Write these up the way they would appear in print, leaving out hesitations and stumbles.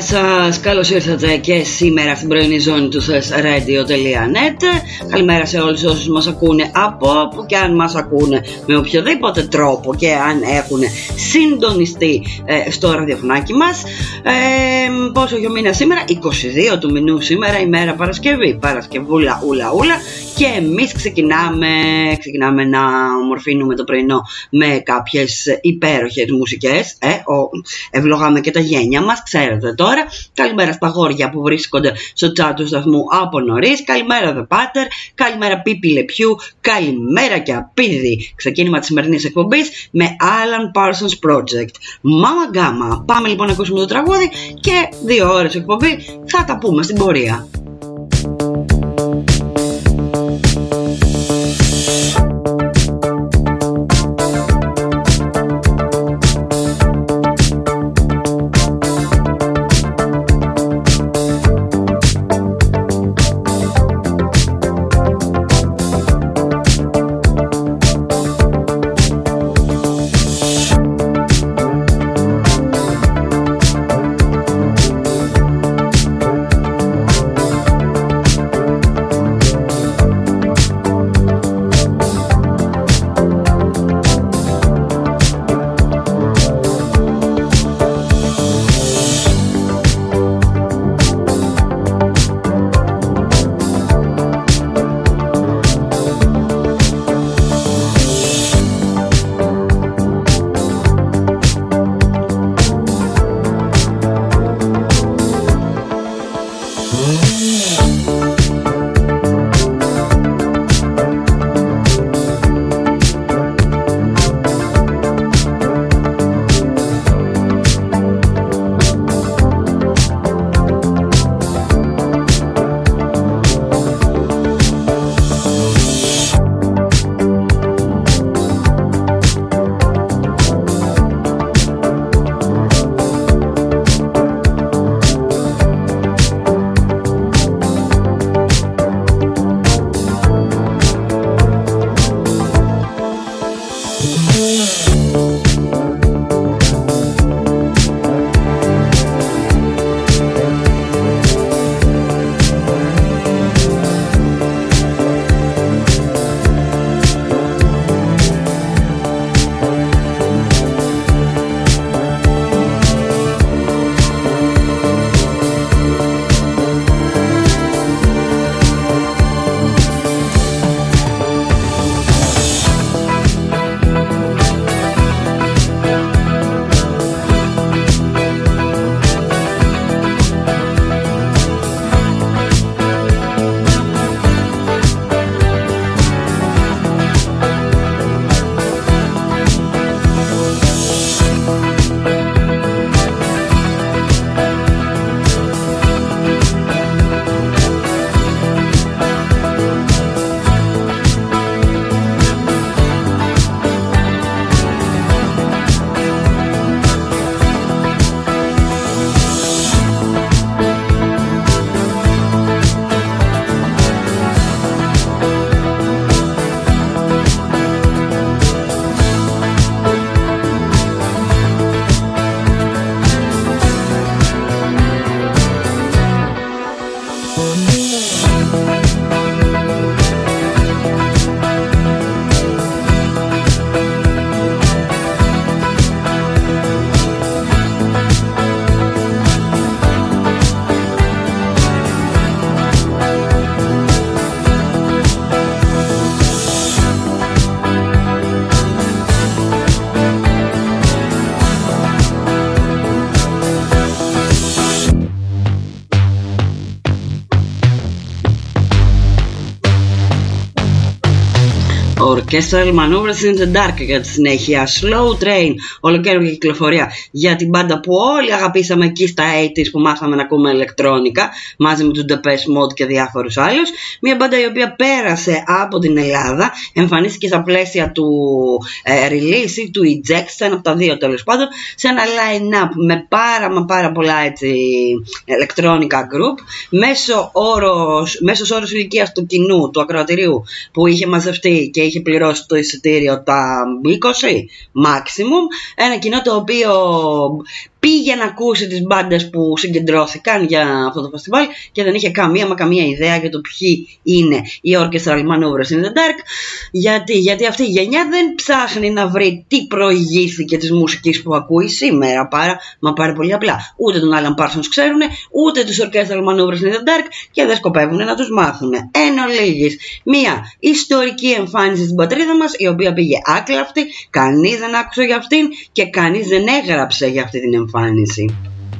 σας, καλώς ήρθατε και σήμερα στην πρωινή ζώνη του thesradio.net. Καλημέρα σε όλους όσους μας ακούνε από όπου και αν μας ακούνε με οποιοδήποτε τρόπο και αν έχουν συντονιστεί στο ραδιοφωνάκι μας. Πόσο έχει ο μήνας σήμερα? 22 του μηνού σήμερα, ημέρα Παρασκευή, Παρασκευούλα ούλα. Και εμείς ξεκινάμε να ομορφύνουμε το πρωινό με κάποιες υπέροχες μουσικές. Ευλογάμε και τα γένια μας, ξέρετε τώρα. Καλημέρα στα αγόρια που βρίσκονται στο chat του σταθμού από νωρίς. Καλημέρα The Pater, καλημέρα Πίπη Λεπιού, καλημέρα και Απίδη. Ξεκίνημα της σημερινής εκπομπής με Alan Parsons Project. Mama Gamma. Πάμε λοιπόν να ακούσουμε το τραγούδι και 2 ώρες εκπομπή θα τα πούμε στην πορεία. Orchestral Maneuvers in the Dark για τη συνέχεια. Slow Train, ολοκαίρια κυκλοφορία για την μπάντα που όλοι αγαπήσαμε εκεί στα 80's, που μάθαμε να ακούμε ηλεκτρόνικα μαζί με τους Depeche Mode και διάφορους άλλους. Μια μπάντα η οποία πέρασε από την Ελλάδα, εμφανίστηκε στα πλαίσια του release ή του eject, ένα από τα δύο τέλος πάντων, σε ένα line-up με πάρα πολλά έτσι ηλεκτρόνικα group. Μέσος όρος ηλικίας του κοινού, του ακροατηρίου που είχε μαζευτεί και είχε πληρώσει το εισιτήριο τα 20 maximum, ένα κοινό το οποίο πήγε να ακούσει τις μπάντες που συγκεντρώθηκαν για αυτό το φεστιβάλ και δεν είχε καμία ιδέα για το ποιοι είναι οι Orchestral Maneuvers in the Dark, γιατί αυτή η γενιά δεν ψάχνει να βρει τι προηγήθηκε της μουσικής που ακούει σήμερα, πάρα πολύ απλά. Ούτε τον Alan Parsons ξέρουν, ούτε τους Orchestral Maneuvers in the Dark και δεν σκοπεύουν να τους μάθουν. Εν ολίγης, μια ιστορική εμφάνιση στην πατρίδα μας, η οποία πήγε άκλαυτη, κανείς δεν άκουσε για αυτήν και κανείς δεν έγραψε για αυτή την εμφάνιση.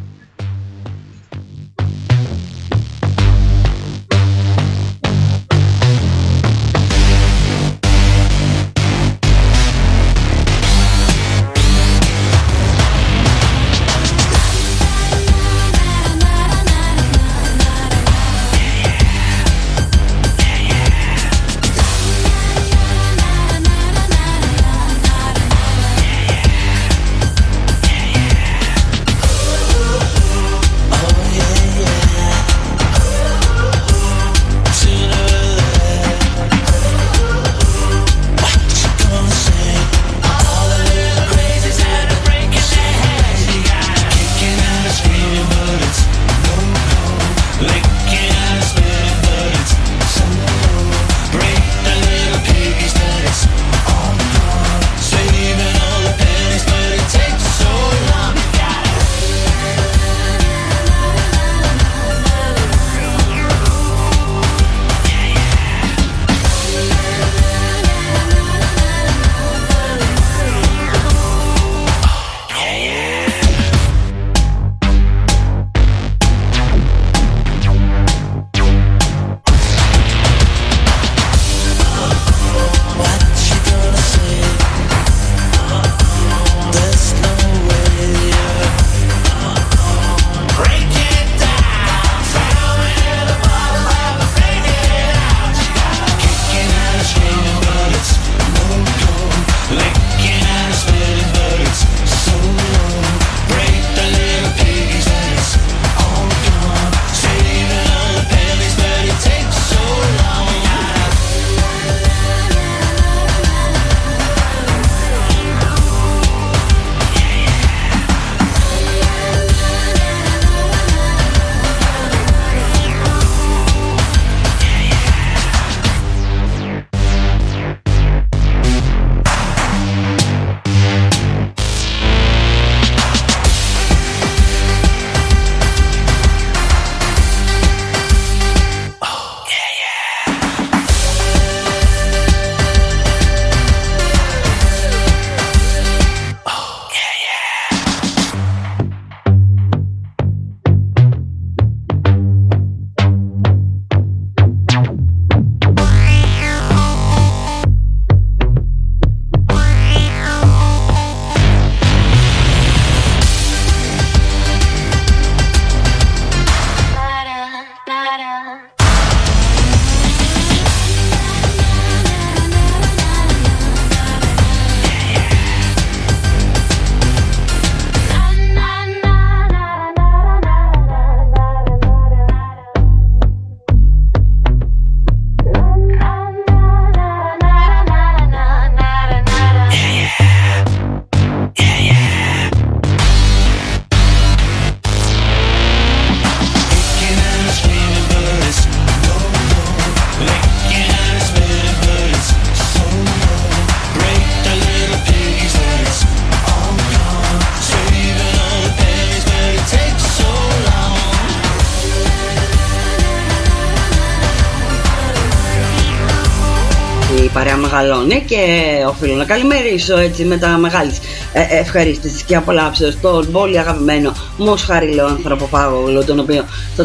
η παρέα μεγαλώνει και οφείλω να καλημερίσω έτσι με τα μεγάλης ευχαρίστησης και απολαύσεως τον πολύ αγαπημένο μοσχαρίλο άνθρωπο Παύλο, τον οποίο θα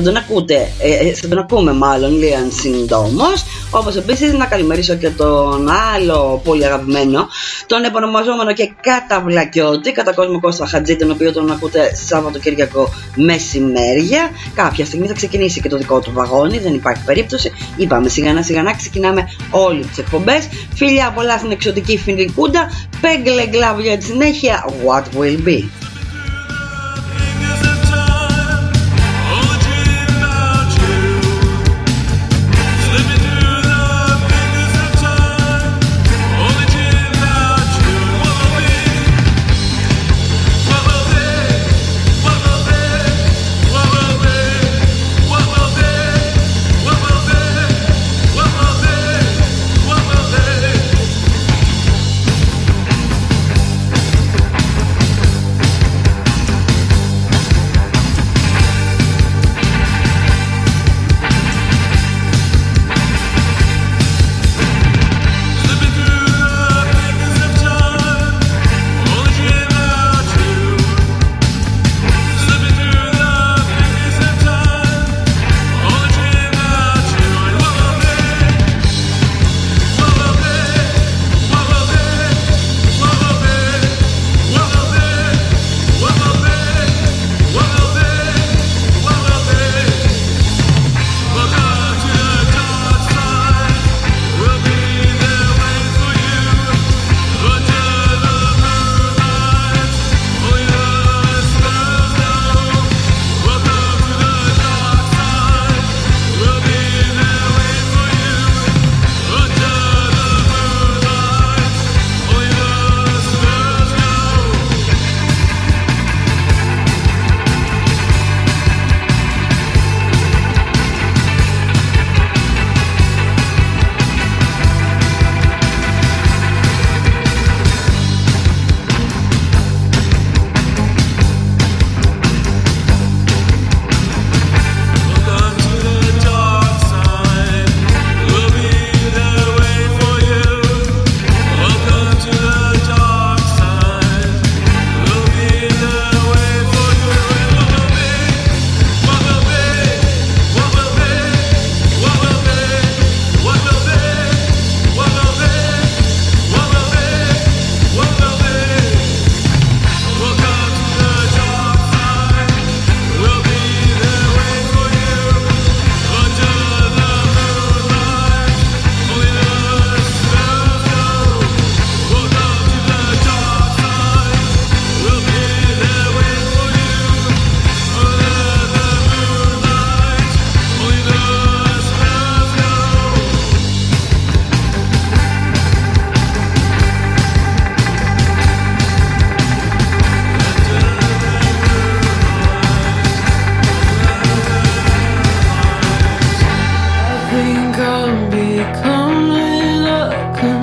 τον ακούμε μάλλον λίγαν συντόμως. Όπως επίσης να καλημερίσω και τον άλλο πολύ αγαπημένο, τον επωνομαζόμενο και καταβλακιώτη, κατά κόσμο Κώστα Χατζή, τον οποίο τον ακούτε Σαββατοκύριακο μεσημέρια. Κάποια στιγμή θα ξεκινήσει και το δικό του βαγόνι, δεν υπάρχει περίπτωση. Είπαμε σιγανά ξεκινάμε όλοι τις εκπομπές. Φιλιά πολλά στην εξωτική Φινικούντα. Πέγκλε γκλάβ για τη συνέχεια. What will be.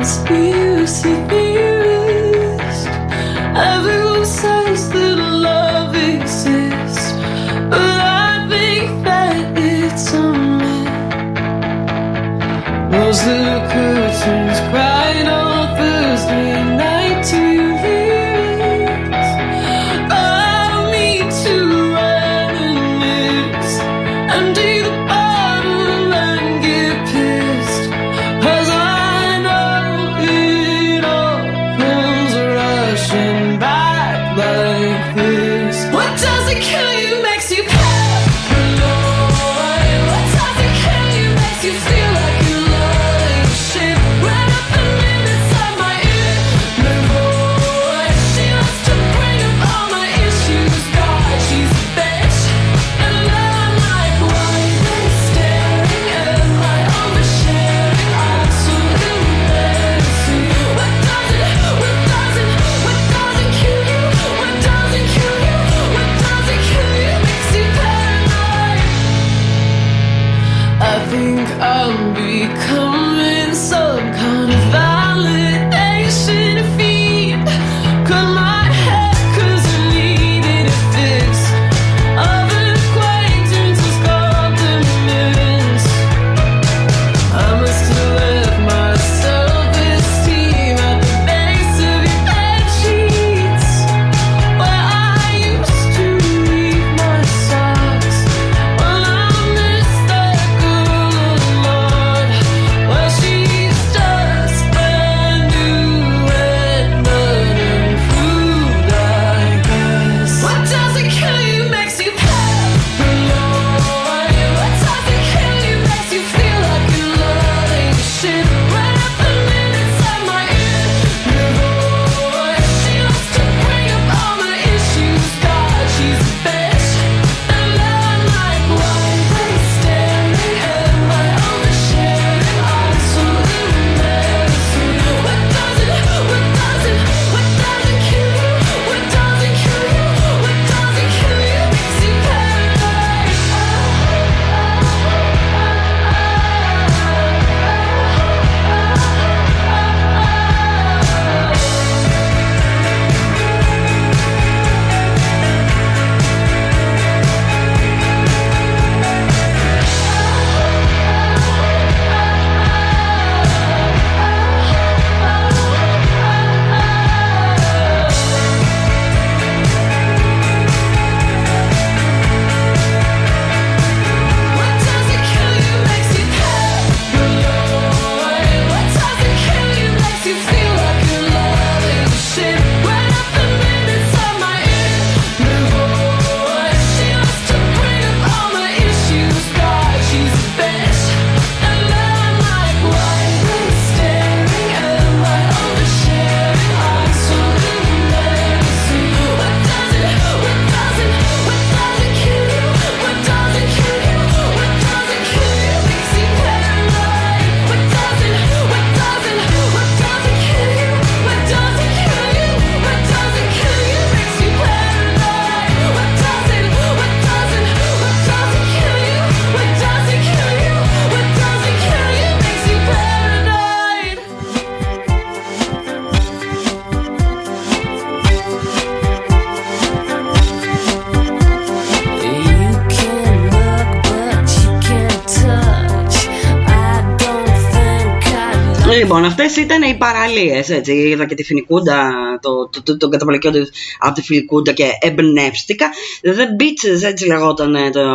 Λοιπόν, αυτές ήταν οι παραλίες, έτσι. Είδα και τη Φοινικούντα, τον καταπληκτικό από τη Φοινικούντα και εμπνεύστηκα. The Beaches, έτσι λεγόταν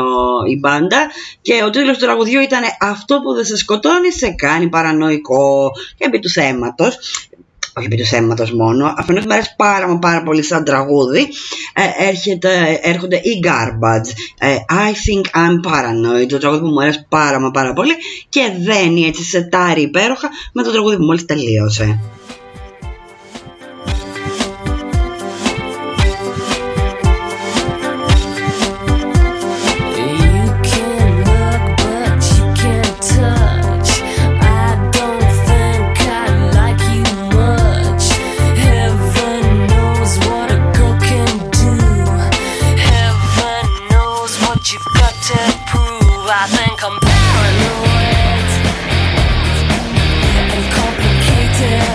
η μπάντα. Και ο τίτλος του τραγουδιού ήταν «Αυτό που δεν σε σκοτώνει σε κάνει παρανοϊκό». Και επί του θέματος, όχι επί του θέματος μόνο, αφενός μου αρέσει πάρα πολύ σαν τραγούδι, έρχονται οι Garbage, I think I'm paranoid, το τραγούδι που μου αρέσει πάρα πολύ και δένει έτσι σετάρει υπέροχα με το τραγούδι που μόλις τελείωσε. I think I'm paranoid and complicated.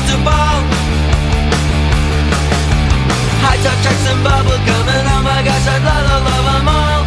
to ball. High top trucks and bubble gum, and oh my gosh, I'd love them all.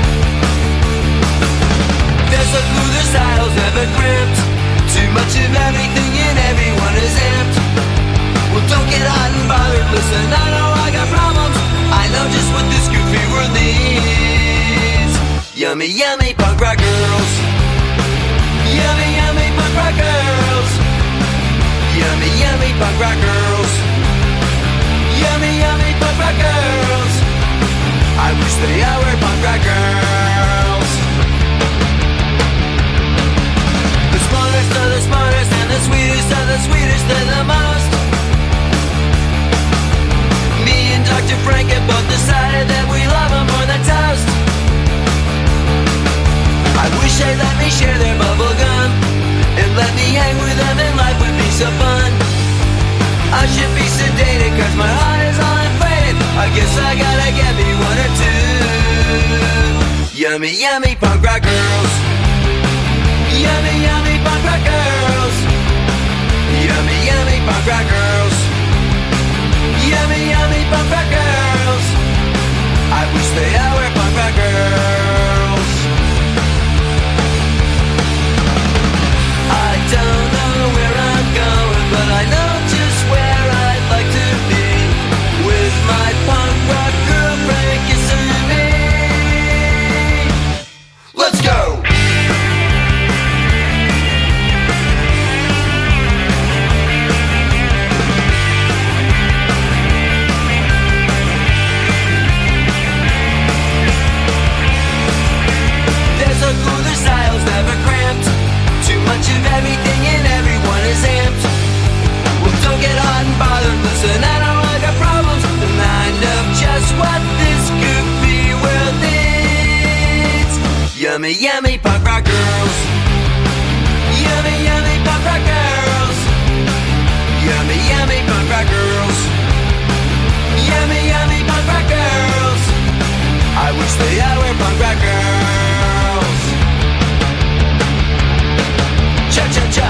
There's a glue, their styles never crimped. Too much of everything and everyone is amped. Well, don't get hot and bothered, listen, I know I got problems. I know just what this goofy world needs. Yummy, yummy punk rock girls. Yummy, yummy punk rock girls. Yummy, yummy punk rock girls. Yummy, yummy punk rock girls. I wish they were punk rock girls. The smartest are the smartest, and the sweetest are the sweetest, they're the most. Me and Dr. Frank have both decided that we love them more than toast. I wish they'd let me share their bubble gum and let me hang with them, and life would be so fun. I should be sedated cause my heart is all inflated. I guess I gotta get me one or two. Yummy, yummy punk rock girls. Yummy, yummy punk rock girls. Yummy, yummy punk rock girls. Yummy, yummy punk rock girls. I wish they were punk rock girls. I don't know where I'm going, but I know just where I'd like to be, with my punk rock girlfriend kissing me. Let's go! There's a glue, their styles never cramped. Too much of everything and everyone is amped. Well, don't get hot and bothered, listen, I know I got problems, and I know just what this goofy world needs. Yummy, yummy punk rock girls. Yummy, yummy punk rock girls. Yummy, yummy punk rock girls. Yummy, yummy punk rock girls. I wish they were punk rock girls. Cha-cha-cha.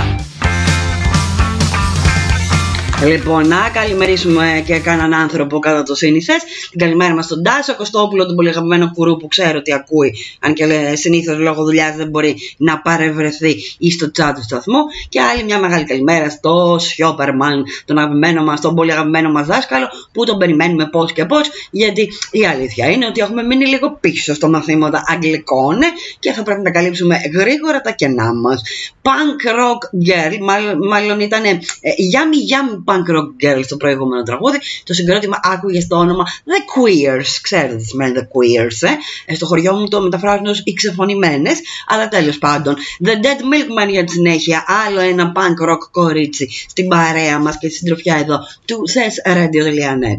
Λοιπόν, να καλημερίσουμε και κανέναν άνθρωπο κατά το σύνηθες. Την καλημέρα μας στον Τάσο Κωστόπουλο, τον πολύ αγαπημένο κουρού που ξέρω ότι ακούει, αν και συνήθως λόγω δουλειάς δεν μπορεί να παρευρεθεί ή στο chat του σταθμού. Και άλλη μια μεγάλη καλημέρα στο Σιόπερμαν, τον αγαπημένο μας, τον πολύ αγαπημένο μας δάσκαλο, που τον περιμένουμε πώς και πώς, γιατί η αλήθεια είναι ότι έχουμε μείνει λίγο πίσω στο μαθήματα αγγλικών και θα πρέπει να καλύψουμε γρήγορα τα κενά μας. Punk Rock Girl, μάλλον ήταν Yummy Punk Rock Girl στο προηγούμενο τραγούδι. Το συγκρότημα άκουγε στο όνομα The Queers. Ξέρετε τι σημαίνει The Queers, στο χωριό μου το μεταφράζουν ως οι ξεφωνημένες, αλλά τέλος πάντων. The Dead Milkman για τη συνέχεια, άλλο ένα punk rock κορίτσι στην παρέα μας και στη συντροφιά εδώ του SES-Radio.net.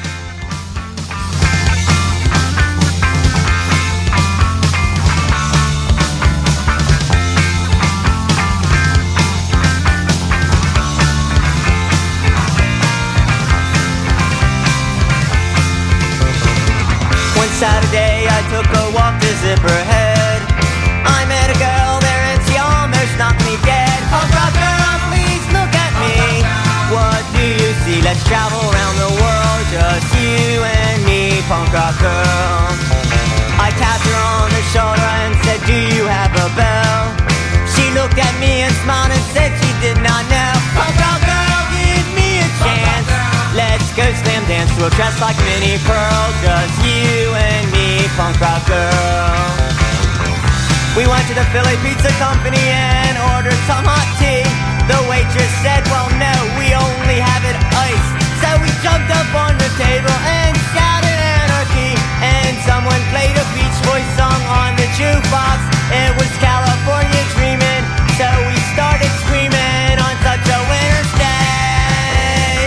Saturday I took a walk to Zipperhead. I met a girl there and she almost knocked me dead. Punk rock girl, please look at me. What do you see? Let's travel around the world, just you and me, punk rock girl. I tapped her on the shoulder and said, do you have a bell? She looked at me and smiled and said she did not know. Punk rock girl, give me a chance. Let's go slam dance, we'll dress like Minnie Pearl, just you and me, punk rock girl. We went to the Philly Pizza Company and ordered some hot tea. The waitress said, well no, we only have it iced. So we jumped up on the table and shouted anarchy. And someone played a Beach Boys song on the jukebox. It was California Dreamin', so we started screaming on such a winter's day.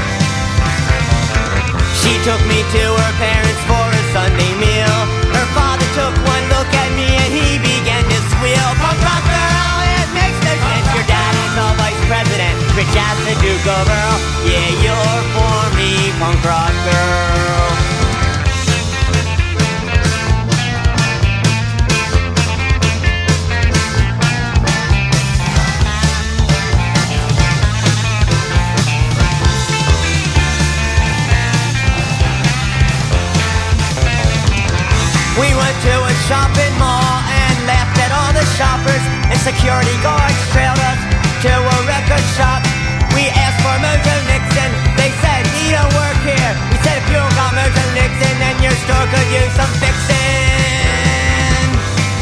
She took me to her parents for a Sunday meal. Her father took one look at me and he began to squeal. Punk rock girl, it makes no sense. Your dad is the vice president, rich as the Duke of Earl. Yeah, you're for me, punk rock girl. shopping mall and laughed at all the shoppers, and security guards trailed us to a record shop. We asked for Mojo Nixon, they said he don't work here. We said if you don't got Mojo Nixon, then your store could use some fixing.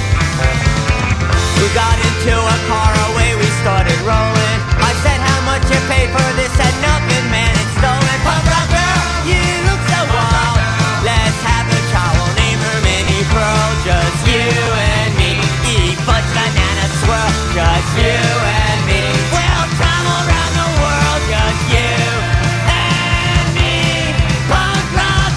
We got into a car, away we started rolling. I said how much you paid for this, said nothing, man, it's stolen. Punk rock girl, you look so wild, let's have a child, we'll name her Minnie Pearl. Just you and me, eat fudge, banana, swirl. Just you and me, we'll travel around the world. Just you and me, punk rock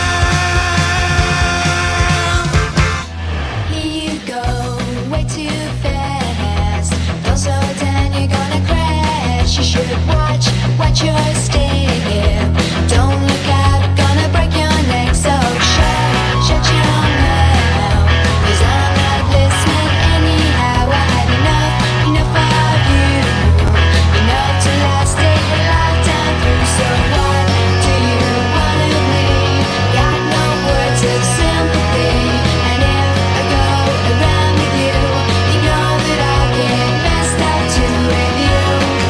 girl. Here you go, way too fast. Don't slow down, you're gonna crash. You should watch your step. Don't look out, gonna break your neck. So shut your mouth, 'cause I'm not listening anyhow. I had enough of you, enough to last a lifetime through. So what do you want of me? Got no words of sympathy, and if I go around with you, you know that I'll get messed up too with you.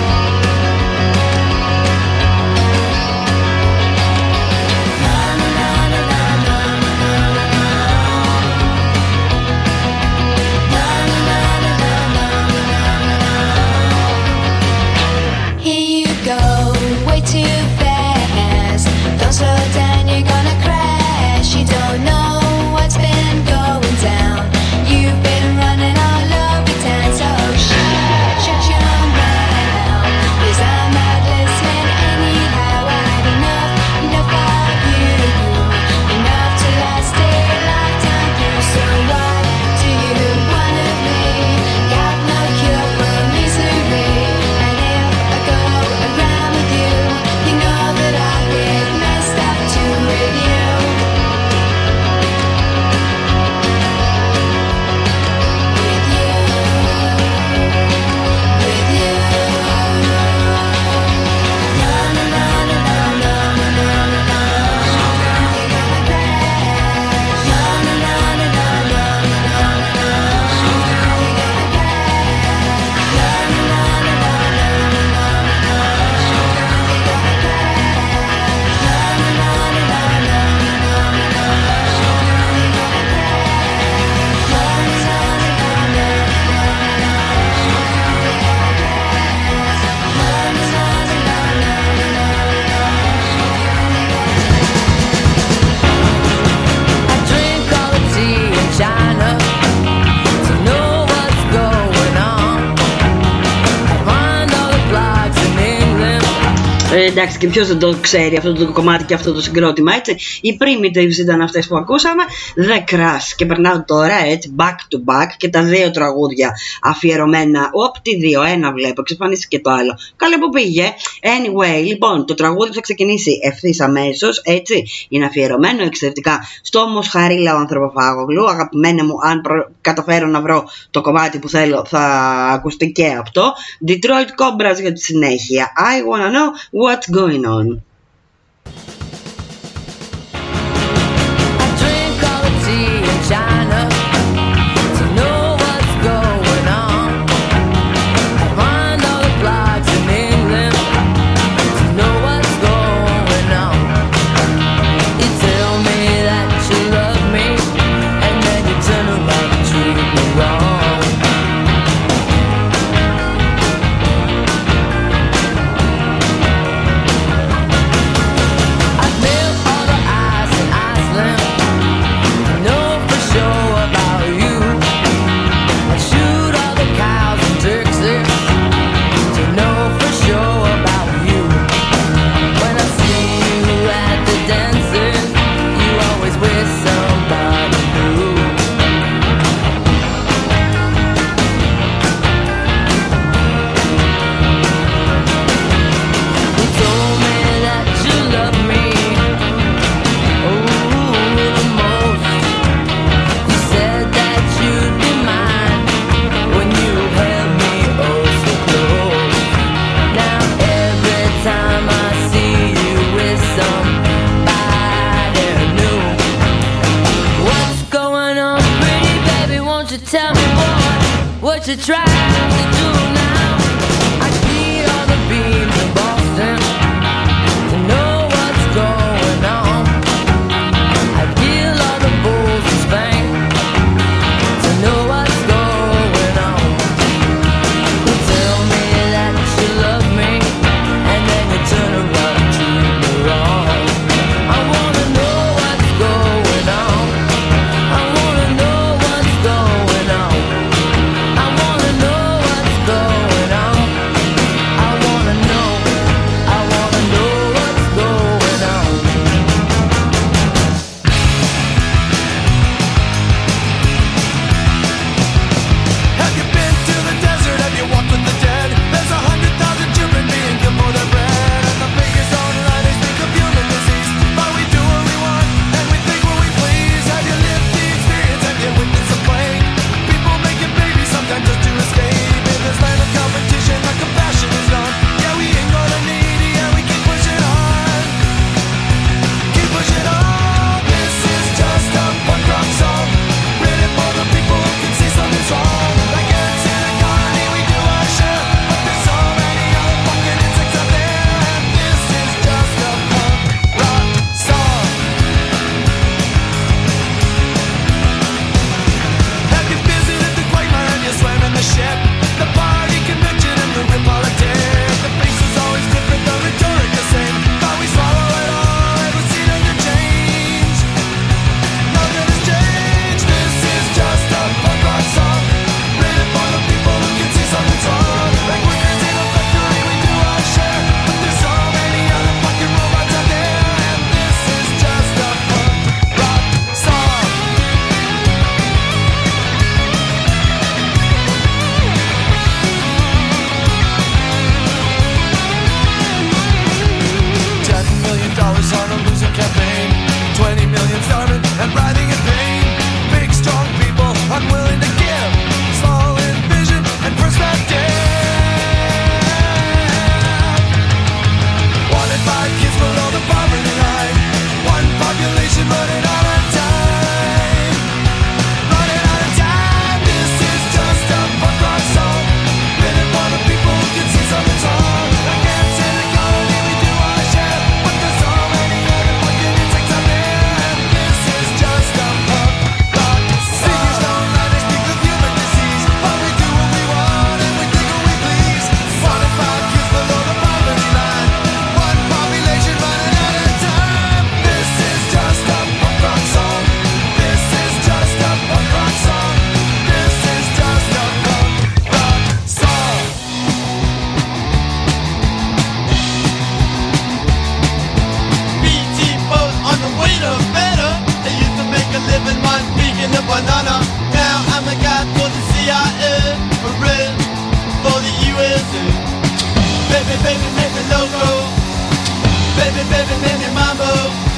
Here you go, way too fast. Don't slow down, you're gonna crash. You don't know what's been going down. You've been running all over town. So shut your mouth, 'cause I'm not listening anyhow. I had enough of you, enough to last a lifetime through. So what do you want of me? Got no cure for misery, and if I go around with you, you know that I'll get messed up too with you. With you, with you. Na na na na na na na na na. You're gonna crash. Na na na na na na na na na. You're gonna crash. Na na na na na na na na na. You're gonna crash. Na na na na na na na na. You're gonna crash. Na na na na na I drink all the tea in China to know what's going on. I find all the blogs in England. Εντάξει, και ποιος δεν το ξέρει αυτό το κομμάτι και αυτό το συγκρότημα, έτσι. Οι Primitives ήταν αυτές που ακούσαμε, The Crash. Και περνάω τώρα έτσι back to back και τα δύο τραγούδια αφιερωμένα. Τι δύο, ένα βλέπω, εξαφανίστηκε το άλλο. Καλή που πήγε. Anyway, λοιπόν, το τραγούδι θα ξεκινήσει ευθύς αμέσως, έτσι. Είναι αφιερωμένο εξαιρετικά στο Μοσχαρίλα ο Ανθρωποφάγογλου. Αγαπημένε μου, αν καταφέρω να βρω το κομμάτι που θέλω, θα ακουστεί και αυτό. Detroit Cobras για τη συνέχεια. I wanna know what's going on. I drink all the tea in China to know what's going on. I find all the blogs in England to know what's going on. You tell me that you love me, and then you turn around and treat me wrong. to try to do now. I beat on the beams in Boston to know what's going on. I deal all the bulls in Spain to know what's going on. You tell me that you love me, and then you turn around and treat me wrong. I wanna know what's going on. I wanna know what's going on. I wanna know what's going on. I wanna know what's going on. Have you been to the desert? Have you walked with the dead? There's 100,000 children being killed for their bread. And the biggest online they speak of human disease. But we do what we want, and we think what we please. Have you lived the experience? Have you witnessed the plague? People making babies sometimes just to escape. In this land of competition, the compassion is gone. Yeah, we ain't gonna need it, yeah, we keep pushing on. Keep pushing on. This is just a punk rock song, written for the people who can see something's wrong. Like ants in a colony, we do our share, but there's so many other fucking insects out there. And this is just a punk rock song. Have you visited the Quagmire? Have you swam in the ship? The party convention and the real politic. The face is always different, the rhetoric the same. Thought we swallow it all, and we see nothing change. Nothing has changed. This is just a punk rock song, written for the people who can see something's wrong. Like workers in a factory, we do our share, but there's so many other fucking robots out there. And this is just a punk rock song. $10 million on a losing campaign, 20 million starving and writhing in pain. Big strong people unwilling to give, small in vision and perspective. Wanted 5 kids below the poverty line, one population running out of time. Running out of time. This is just a punk rock song, written for the people who can see something's wrong. Like ants in a colony, we do our share, but there's so many other fucking insects out there. And this is just a punk rock song. Figures don't lie, they speak of human disease, but we do what we want and we think what we please. Wanted 5 kids below the poverty line, one population running out of time. This is just a punk rock song. This is just a punk rock song. This is just a punk rock song. BT boat on the way to better. They used to make a living on speaking the banana. Now I'm the guy for the CIA, a red for the USA. Baby, baby, make me loco. Baby, baby, make me mambo.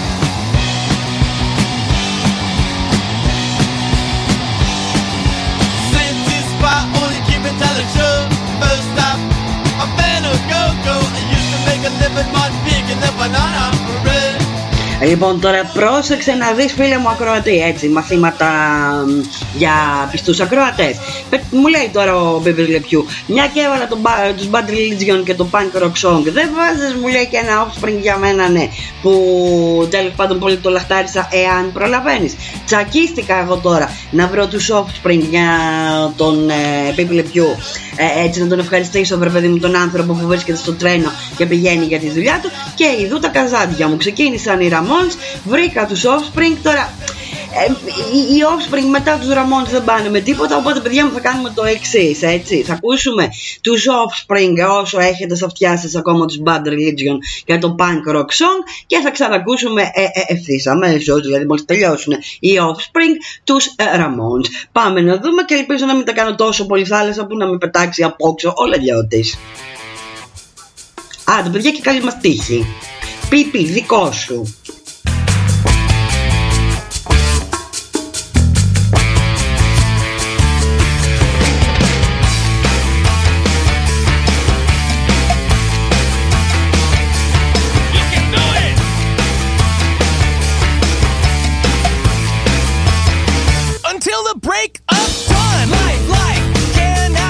Same spot, only keep it television. First stop, I better go. I used to make a living on speaking the banana. A red. Λοιπόν, τώρα πρόσεξε να δεις, φίλε μου ακροατή, έτσι, μαθήματα για πιστούς ακροατές. Μου λέει τώρα ο Μπίμπης Λεπιού, μια και έβαλα τους Bad Religion και το Punk Rock Song, δεν βάζεις, μου λέει, και ένα Offspring για μένα, ναι, που τέλος πάντων πολύ το λαχτάρισα, εάν προλαβαίνεις. Τσακίστηκα εγώ τώρα να βρω τους Offspring για τον Μπίμπη Λεπιού, έτσι να τον ευχαριστήσω, βρε παιδί μου, τον άνθρωπο που βρίσκεται στο τρένο και πηγαίνει για τη δουλειά του, και ειδού τα καζάντια μου. Ξεκίνησαν οι Ramones, βρήκα τους Offspring, τώρα οι Offspring μετά τους Ramones δεν πάνε με τίποτα, οπότε παιδιά μου θα κάνουμε το εξής, έτσι. Θα ακούσουμε τους Offspring όσο έχετε στα αυτιά σας ακόμα τους Bad Religion και το Punk Rock Song, και θα ξανακούσουμε ευθύς αμέσως, δηλαδή μόλις τελειώσουν οι Offspring, τους Ramones. Πάμε να δούμε, και ελπίζω να μην τα κάνω τόσο πολύ θάλασσα που να με πετάξει απόξω ο Λελιώτης. Άντε παιδιά, και καλή μας τύχη. Πίπι, δικό σου. Until the break of dawn, life, can't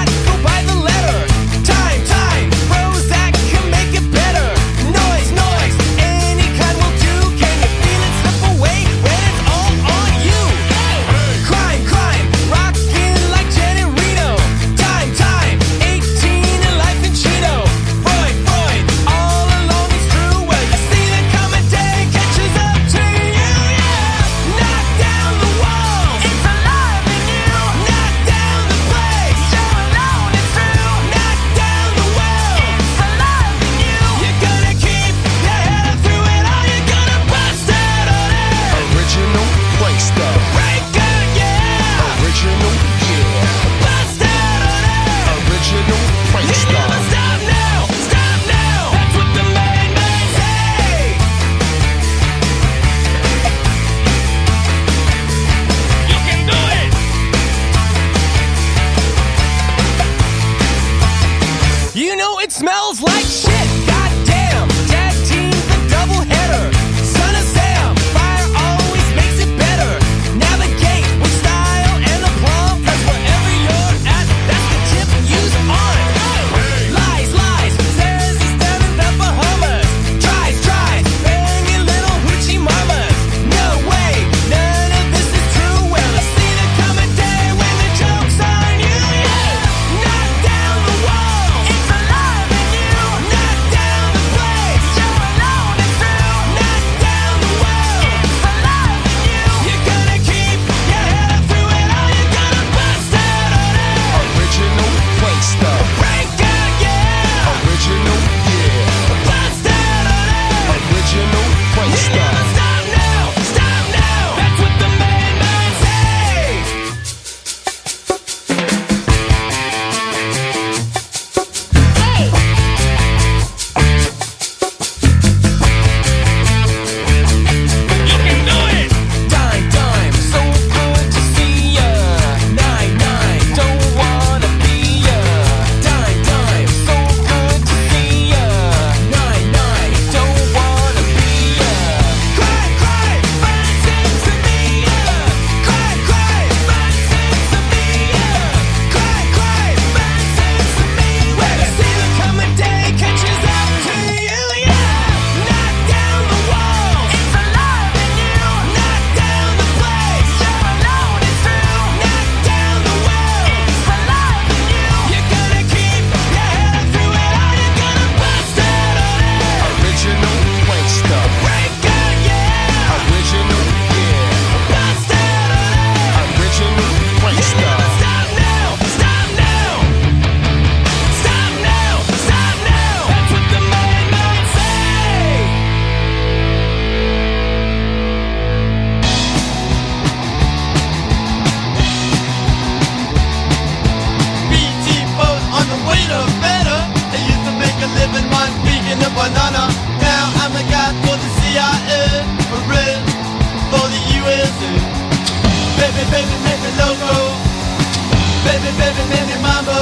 Baby, baby, baby, mambo.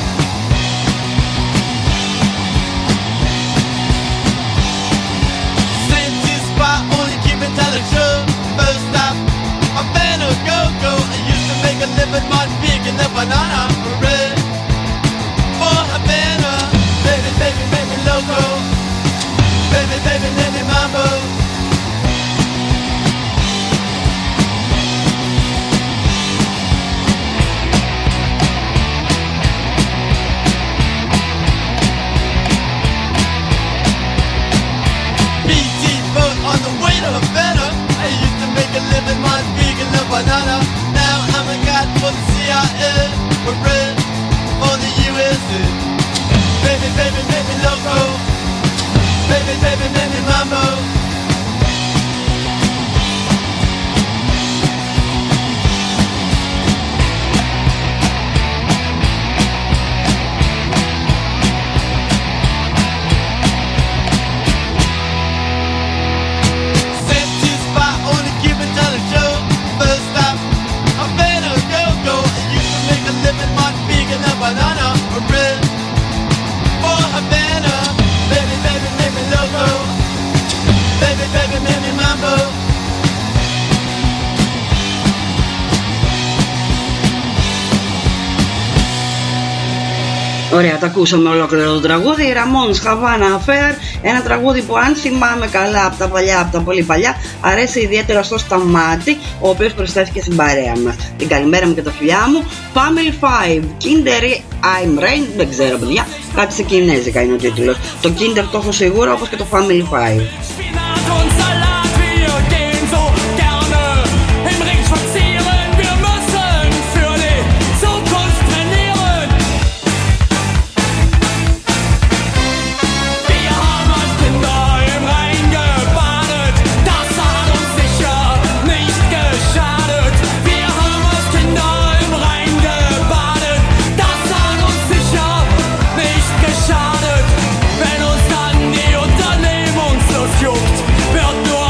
Cincy spot, only keep it telling true. First stop, Havana, go. I used to make a living on picking the banana bread for Havana. Baby, baby, baby, loco. Baby, baby, baby, mambo. BT boat on the way to Havana. I used to make a living on vegan the banana. Now I'm a guy for the CIA. We're red for the USA. Baby, baby, baby, loco. Baby, baby, baby, mambo. Cincy spot, only keep it telling true. First stop, Havana, go. I used to make a living on vegan the banana. We're red for Havana. Baby, baby, baby, loco. Baby, baby, baby, mambo. Ωραία, τα ακούσαμε ολόκληρο το τραγούδι. Ramones Havana Affair. Ένα τραγούδι που, αν θυμάμαι καλά από τα παλιά, από τα πολύ παλιά, αρέσει ιδιαίτερα στο Σταμάτη, ο οποίος προσθέθηκε στην παρέα μας. Την καλημέρα μου και τα φιλιά μου. Family 5, Kinder I'm Rain. Δεν ξέρω, παιδιά, κάτι σε κινέζικα είναι ο τίτλος. Το Kinder το έχω σίγουρα, όπως και το Family 5. Spinat und Salat, wir gehen so gerne im Ring spazieren. Wir müssen für die Zukunft trainieren. Wir haben als Kinder im Rhein gebadet, das hat uns sicher nicht geschadet. Wir haben als Kinder im Rhein gebadet, das hat uns sicher nicht geschadet. Wenn uns dann die Unternehmungslust juckt, wird nur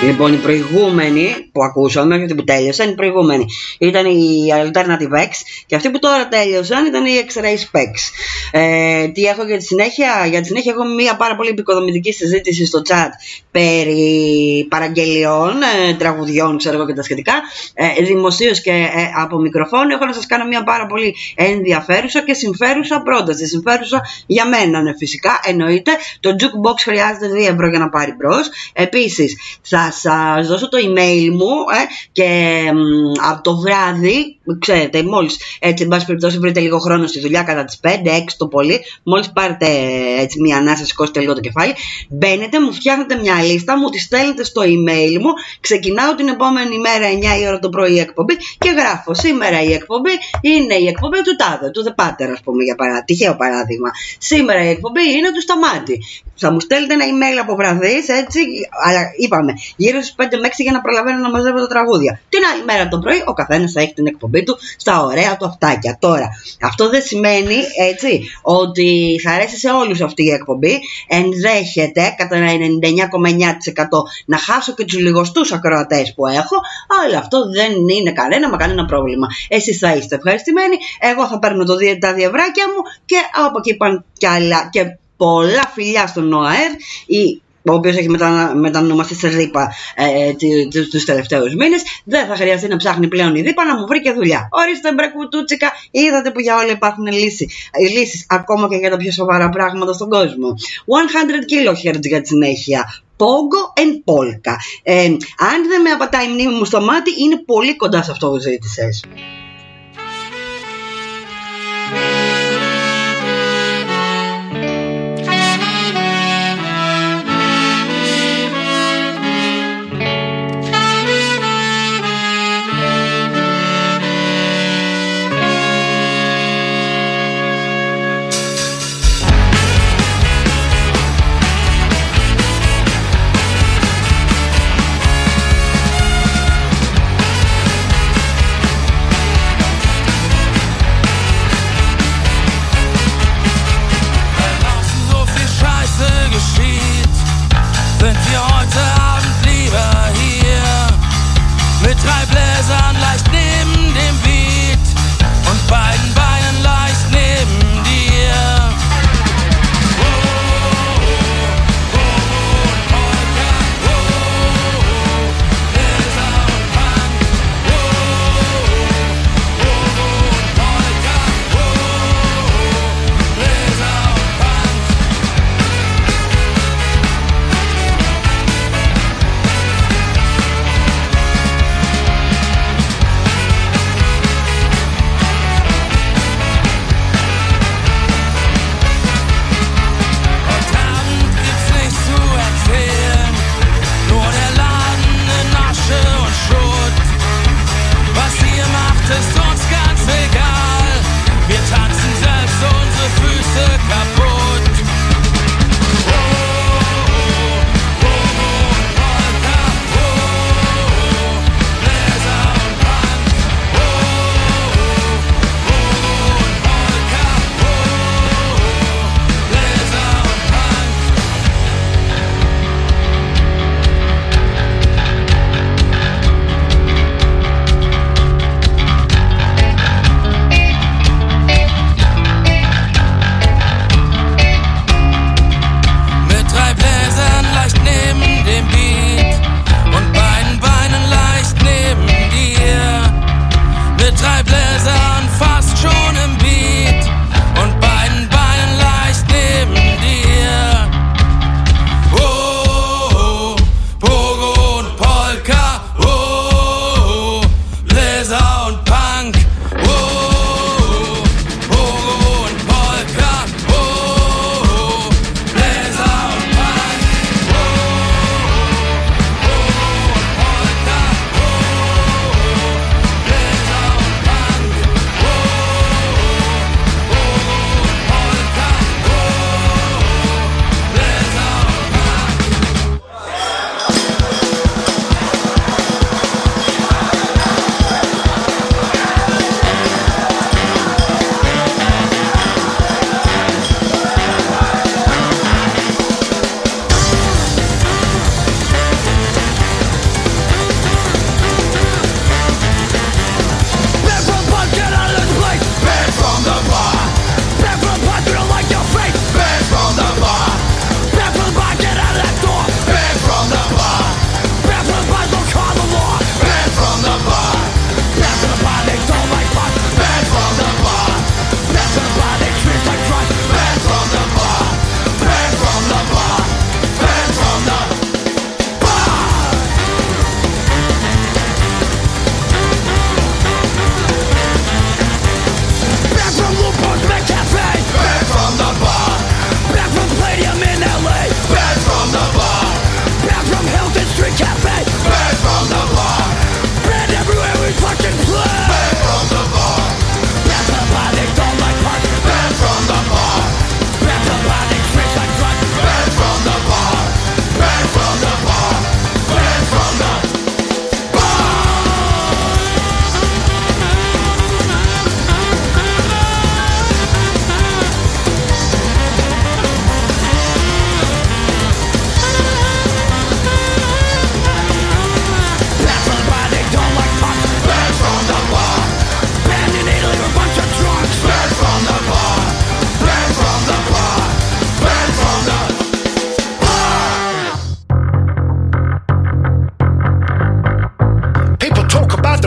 Λοιπόν, η προηγούμενη που ακούσαμε, όχι αυτή που τέλειωσαν, η προηγούμενη ήταν η Alternative X και αυτοί που τώρα τέλειωσαν ήταν οι X-Ray Specs. Τι έχω για τη συνέχεια? Για τη συνέχεια έχω μια πάρα πολύ επικοδομητική συζήτηση στο chat περί παραγγελιών, τραγουδιών, ξέρω εγώ και τα σχετικά, δημοσίως και από μικροφόνο. Έχω να σας κάνω μια πάρα πολύ ενδιαφέρουσα και συμφέρουσα πρόταση. Συμφέρουσα για μένα, ναι, φυσικά, εννοείται. Το Jukebox χρειάζεται 2 ευρώ για να πάρει μπρος. Επίσης, θα σας δώσω το email μου και από το βράδυ, ξέρετε, μόλις έτσι, εν πάση περιπτώσει, βρείτε λίγο χρόνο στη δουλειά κατά τις 5-6 το πολύ, μόλις πάρετε έτσι μια ανάσα, σηκώσετε λίγο το κεφάλι, μπαίνετε, μου φτιάχνετε μια λίστα, μου τη στέλνετε στο email μου, ξεκινάω την επόμενη μέρα 9 η ώρα το πρωί η εκπομπή και γράφω σήμερα η εκπομπή είναι η εκπομπή του τάδε, του The Pater, ας πούμε, για τυχαίο παράδειγμα. Σήμερα η εκπομπή είναι του Σταμάτη. Θα μου στέλνετε ένα email από βραδείς, έτσι, αλλά είπαμε γύρω στις 5 με 6 για να προλαβαίνω να μαζεύω τα τραγούδια. Την άλλη μέρα το πρωί ο καθένας θα έχει την εκπομπή του στα ωραία του αυτάκια. Τώρα, αυτό δεν σημαίνει, έτσι, ότι θα αρέσει σε όλους αυτή η εκπομπή. Ενδέχεται κατά 99,9% να χάσω και τους λιγοστούς ακροατές που έχω, αλλά αυτό δεν είναι κανένα πρόβλημα. Εσείς θα είστε ευχαριστημένοι, εγώ θα παίρνω τα διευράκια μου και από εκεί πάνε κι άλλα. Και πολλά φιλιά στον ΟΑΕΡ, ο οποίος έχει μετανομαστεί σε ΔΥΠΑ τους τελευταίους μήνες. Δεν θα χρειαστεί να ψάχνει πλέον η ΔΥΠΑ να μου βρει και δουλειά. Ορίστε μπρε κουτούτσικα, είδατε που για όλα υπάρχουν λύσεις, ακόμα και για τα πιο σοβαρά πράγματα στον κόσμο. 100 kHz για τη συνέχεια. Pogo and Polka. Αν δεν με απατάει η μνήμη μου στο μάτι, είναι πολύ κοντά σε αυτό που ζήτησες.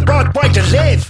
right way to live.